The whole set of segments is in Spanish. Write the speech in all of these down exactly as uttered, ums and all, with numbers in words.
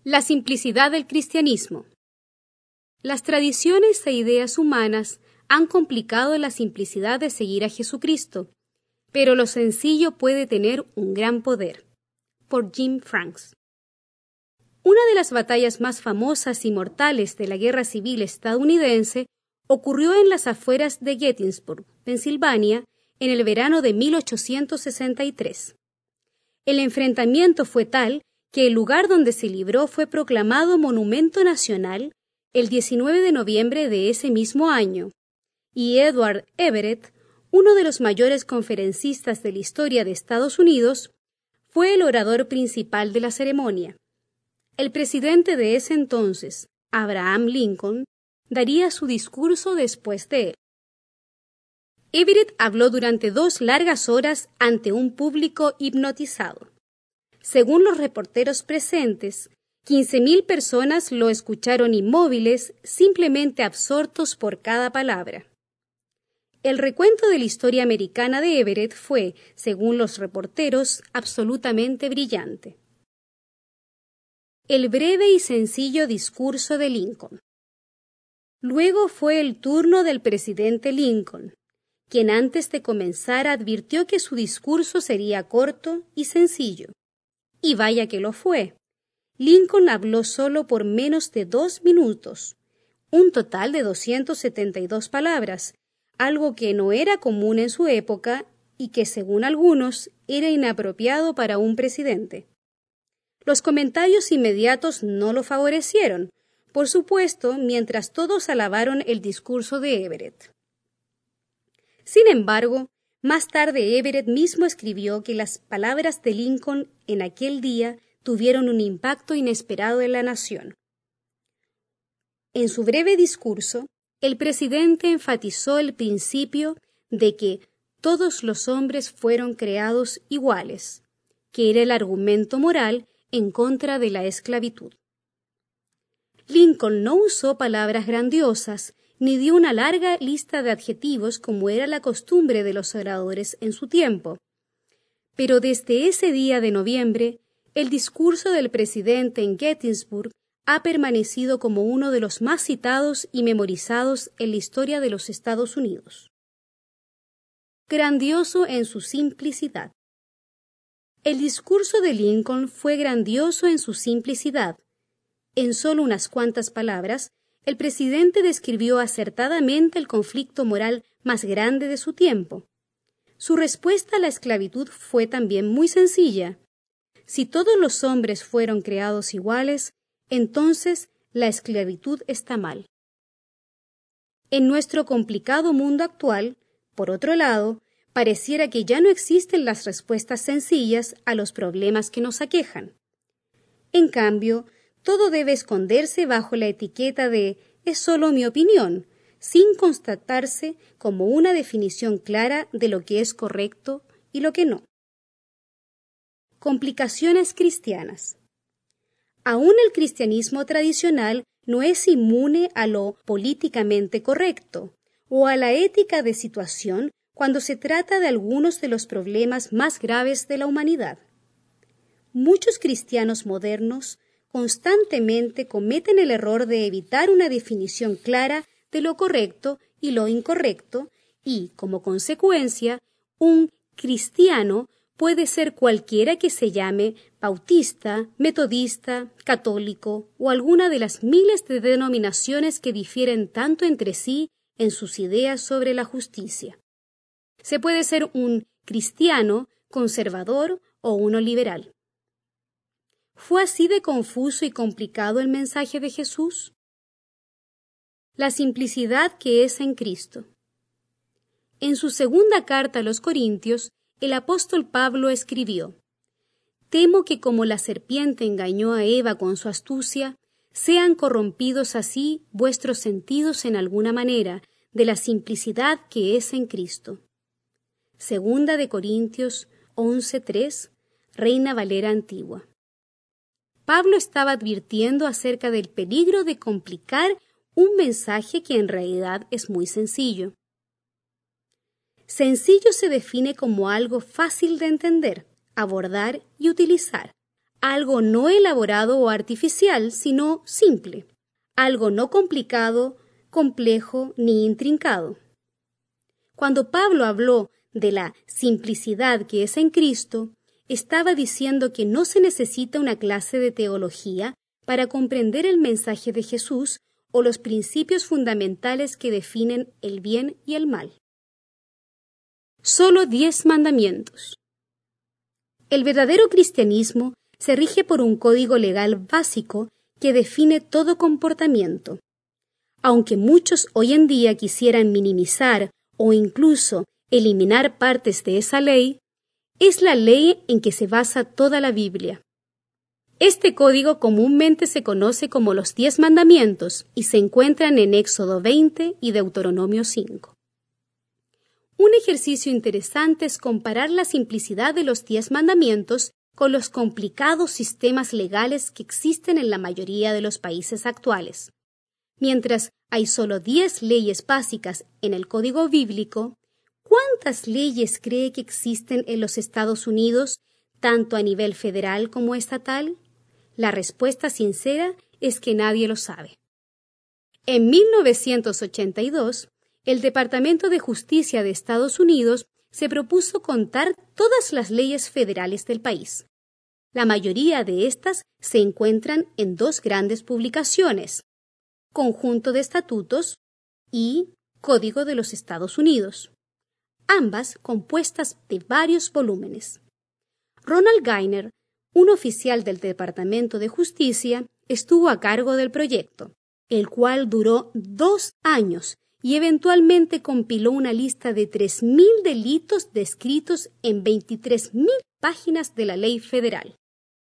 La simplicidad del cristianismo. Las tradiciones e ideas humanas han complicado la simplicidad de seguir a Jesucristo, pero lo sencillo puede tener un gran poder. Por Jim Franks. Una de las batallas más famosas y mortales de la Guerra Civil estadounidense ocurrió en las afueras de Gettysburg, Pensilvania, en el verano de mil ochocientos sesenta y tres. El enfrentamiento fue tal que el lugar donde se libró fue proclamado Monumento Nacional el diecinueve de noviembre de ese mismo año, y Edward Everett, uno de los mayores conferencistas de la historia de Estados Unidos, fue el orador principal de la ceremonia. El presidente de ese entonces, Abraham Lincoln, daría su discurso después de él. Everett habló durante dos largas horas ante un público hipnotizado. Según los reporteros presentes, quince mil personas lo escucharon inmóviles, simplemente absortos por cada palabra. El recuento de la historia americana de Everett fue, según los reporteros, absolutamente brillante. El breve y sencillo discurso de Lincoln. Luego fue el turno del presidente Lincoln, quien antes de comenzar advirtió que su discurso sería corto y sencillo. Y vaya que lo fue. Lincoln habló solo por menos de dos minutos, un total de doscientas setenta y dos palabras, algo que no era común en su época y que, según algunos, era inapropiado para un presidente. Los comentarios inmediatos no lo favorecieron, por supuesto, mientras todos alabaron el discurso de Everett. Sin embargo, más tarde Everett mismo escribió que las palabras de Lincoln en aquel día tuvieron un impacto inesperado en la nación. En su breve discurso, el presidente enfatizó el principio de que todos los hombres fueron creados iguales, que era el argumento moral en contra de la esclavitud. Lincoln no usó palabras grandiosas ni dio una larga lista de adjetivos como era la costumbre de los oradores en su tiempo. Pero desde ese día de noviembre, el discurso del presidente en Gettysburg ha permanecido como uno de los más citados y memorizados en la historia de los Estados Unidos. Grandioso en su simplicidad. El discurso de Lincoln fue grandioso en su simplicidad. En solo unas cuantas palabras, el presidente describió acertadamente el conflicto moral más grande de su tiempo. Su respuesta a la esclavitud fue también muy sencilla. Si todos los hombres fueron creados iguales, entonces la esclavitud está mal. En nuestro complicado mundo actual, por otro lado, pareciera que ya no existen las respuestas sencillas a los problemas que nos aquejan. En cambio, todo debe esconderse bajo la etiqueta de «es solo mi opinión», sin constatarse como una definición clara de lo que es correcto y lo que no. Complicaciones cristianas. Aún el cristianismo tradicional no es inmune a lo políticamente correcto o a la ética de situación cuando se trata de algunos de los problemas más graves de la humanidad. Muchos cristianos modernos constantemente cometen el error de evitar una definición clara de lo correcto y lo incorrecto y, como consecuencia, un cristiano puede ser cualquiera que se llame bautista, metodista, católico o alguna de las miles de denominaciones que difieren tanto entre sí en sus ideas sobre la justicia. Se puede ser un cristiano, conservador o uno liberal. ¿Fue así de confuso y complicado el mensaje de Jesús? La simplicidad que es en Cristo. En su segunda carta a los Corintios, el apóstol Pablo escribió: «Temo que como la serpiente engañó a Eva con su astucia, sean corrompidos así vuestros sentidos en alguna manera de la simplicidad que es en Cristo». Segunda de Corintios once tres, Reina Valera Antigua. Pablo estaba advirtiendo acerca del peligro de complicar un mensaje que en realidad es muy sencillo. Sencillo se define como algo fácil de entender, abordar y utilizar, algo no elaborado o artificial, sino simple, algo no complicado, complejo ni intrincado. Cuando Pablo habló de la simplicidad que es en Cristo, estaba diciendo que no se necesita una clase de teología para comprender el mensaje de Jesús o los principios fundamentales que definen el bien y el mal. Solo diez mandamientos. El verdadero cristianismo se rige por un código legal básico que define todo comportamiento. Aunque muchos hoy en día quisieran minimizar o incluso eliminar partes de esa ley, es la ley en que se basa toda la Biblia. Este código comúnmente se conoce como los diez mandamientos y se encuentran en Éxodo veinte y Deuteronomio cinco. Un ejercicio interesante es comparar la simplicidad de los diez mandamientos con los complicados sistemas legales que existen en la mayoría de los países actuales. Mientras hay solo diez leyes básicas en el Código Bíblico, ¿cuántas leyes cree que existen en los Estados Unidos, tanto a nivel federal como estatal? La respuesta sincera es que nadie lo sabe. En mil novecientos ochenta y dos, el Departamento de Justicia de Estados Unidos se propuso contar todas las leyes federales del país. La mayoría de estas se encuentran en dos grandes publicaciones: Conjunto de Estatutos y Código de los Estados Unidos, ambas compuestas de varios volúmenes. Ronald Gainer, un oficial del Departamento de Justicia, estuvo a cargo del proyecto, el cual duró dos años y eventualmente compiló una lista de tres mil delitos descritos en veintitrés mil páginas de la ley federal.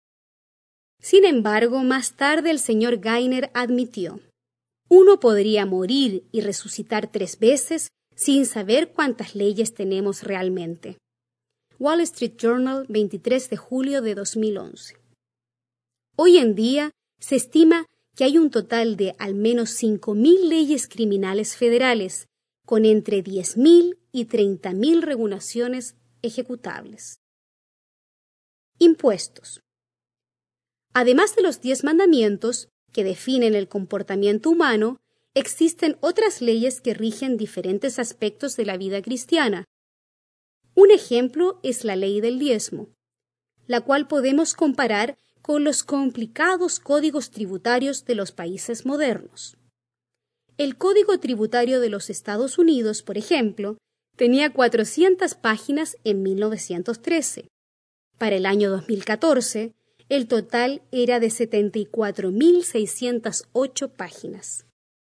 Sin embargo, más tarde el señor Gainer admitió: uno podría morir y resucitar tres veces sin saber cuántas leyes tenemos realmente. Wall Street Journal, veintitrés de julio de dos mil once. Hoy en día se estima que hay un total de al menos cinco mil leyes criminales federales, con entre diez mil y treinta mil regulaciones ejecutables. Impuestos. Además de los diez mandamientos que definen el comportamiento humano, existen otras leyes que rigen diferentes aspectos de la vida cristiana. Un ejemplo es la ley del diezmo, la cual podemos comparar con los complicados códigos tributarios de los países modernos. El Código Tributario de los Estados Unidos, por ejemplo, tenía cuatrocientas páginas en mil novecientos trece. Para el año dos mil catorce, el total era de setenta y cuatro mil seiscientas ocho páginas.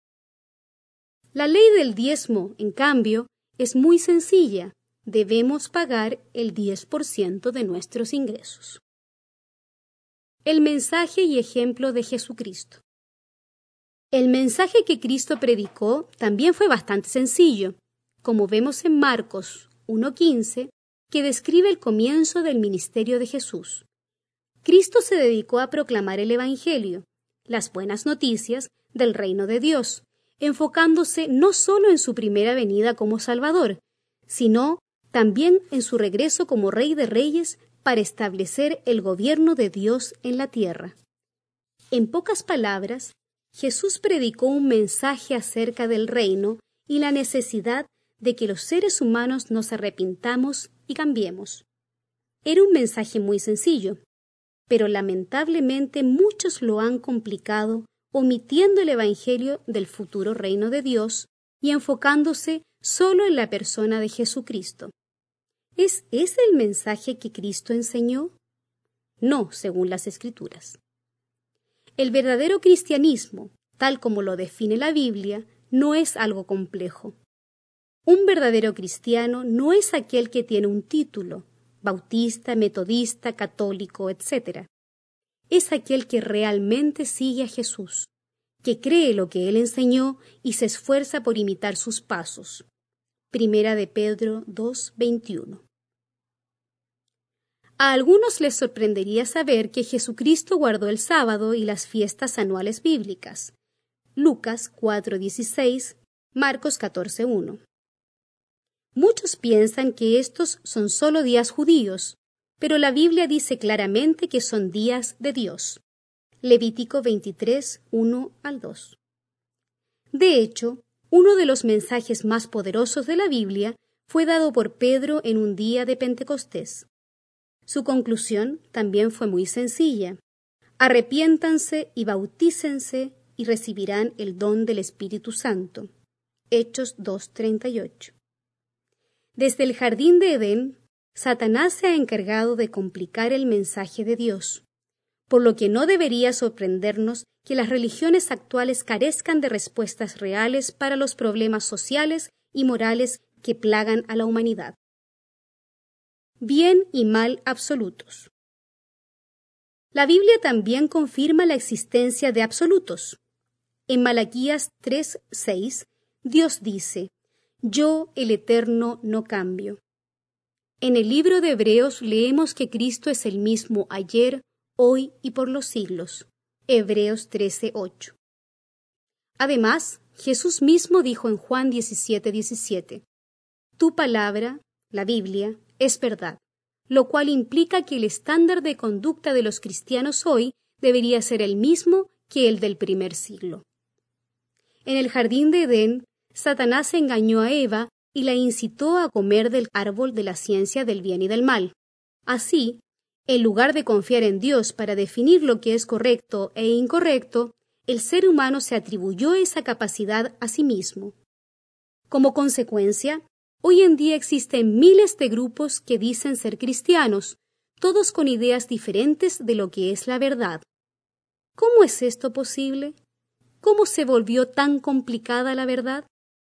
La ley del diezmo, en cambio, es muy sencilla. Debemos pagar el diez por ciento de nuestros ingresos. El mensaje y ejemplo de Jesucristo. El mensaje que Cristo predicó también fue bastante sencillo, como vemos en Marcos uno quince, que describe el comienzo del ministerio de Jesús. Cristo se dedicó a proclamar el Evangelio, las buenas noticias del reino de Dios, enfocándose no solo en su primera venida como Salvador, sino también en su regreso como Rey de Reyes para establecer el gobierno de Dios en la tierra. En pocas palabras, Jesús predicó un mensaje acerca del reino y la necesidad de que los seres humanos nos arrepintamos y cambiemos. Era un mensaje muy sencillo, pero lamentablemente muchos lo han complicado, omitiendo el Evangelio del futuro reino de Dios y enfocándose solo en la persona de Jesucristo. ¿Es ese el mensaje que Cristo enseñó? No, según las Escrituras. El verdadero cristianismo, tal como lo define la Biblia, no es algo complejo. Un verdadero cristiano no es aquel que tiene un título, bautista, metodista, católico, etcétera. Es aquel que realmente sigue a Jesús, que cree lo que Él enseñó y se esfuerza por imitar sus pasos. Primera de Pedro dos veintiuno. A algunos les sorprendería saber que Jesucristo guardó el sábado y las fiestas anuales bíblicas. Lucas cuatro dieciséis, Marcos catorce uno. Muchos piensan que estos son solo días judíos, pero la Biblia dice claramente que son días de Dios. Levítico veintitrés, uno al dos. De hecho, uno de los mensajes más poderosos de la Biblia fue dado por Pedro en un día de Pentecostés. Su conclusión también fue muy sencilla: arrepiéntanse y bautícense y recibirán el don del Espíritu Santo. Hechos dos treinta y ocho. Desde el jardín de Edén, Satanás se ha encargado de complicar el mensaje de Dios, por lo que no debería sorprendernos que las religiones actuales carezcan de respuestas reales para los problemas sociales y morales que plagan a la humanidad. Bien y mal absolutos. La Biblia también confirma la existencia de absolutos. En Malaquías tres seis, Dios dice: Yo, el Eterno, no cambio. En el libro de Hebreos leemos que Cristo es el mismo ayer, hoy y por los siglos. Hebreos trece ocho. Además, Jesús mismo dijo en Juan diecisiete diecisiete: Tu palabra, la Biblia, es verdad, lo cual implica que el estándar de conducta de los cristianos hoy debería ser el mismo que el del primer siglo. En el jardín de Edén, Satanás engañó a Eva y la incitó a comer del árbol de la ciencia del bien y del mal. Así, en lugar de confiar en Dios para definir lo que es correcto e incorrecto, el ser humano se atribuyó esa capacidad a sí mismo. Como consecuencia, hoy en día existen miles de grupos que dicen ser cristianos, todos con ideas diferentes de lo que es la verdad. ¿Cómo es esto posible? ¿Cómo se volvió tan complicada la verdad?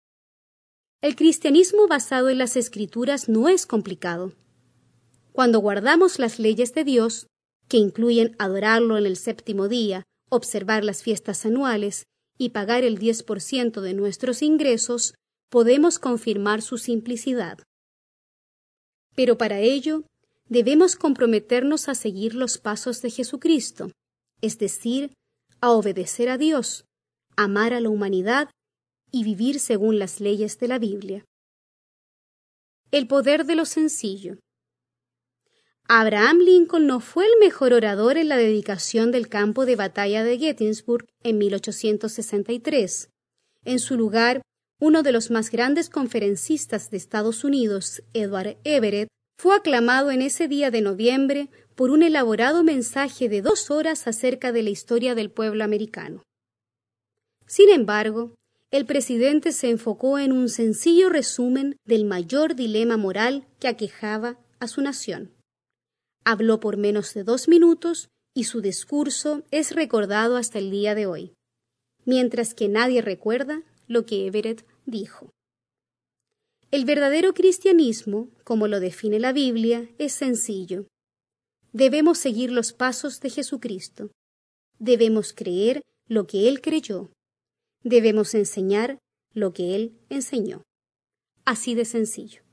El cristianismo basado en las Escrituras no es complicado. Cuando guardamos las leyes de Dios, que incluyen adorarlo en el séptimo día, observar las fiestas anuales y pagar el diez por ciento de nuestros ingresos, podemos confirmar su simplicidad. Pero para ello, debemos comprometernos a seguir los pasos de Jesucristo, es decir, a obedecer a Dios, amar a la humanidad y vivir según las leyes de la Biblia. El poder de lo sencillo. Abraham Lincoln no fue el mejor orador en la dedicación del campo de batalla de Gettysburg en mil ochocientos sesenta y tres. En su lugar, uno de los más grandes conferencistas de Estados Unidos, Edward Everett, fue aclamado en ese día de noviembre por un elaborado mensaje de dos horas acerca de la historia del pueblo americano. Sin embargo, el presidente se enfocó en un sencillo resumen del mayor dilema moral que aquejaba a su nación. Habló por menos de dos minutos y su discurso es recordado hasta el día de hoy, mientras que nadie recuerda lo que Everett dijo. El verdadero cristianismo, como lo define la Biblia, es sencillo. Debemos seguir los pasos de Jesucristo. Debemos creer lo que Él creyó. Debemos enseñar lo que Él enseñó. Así de sencillo.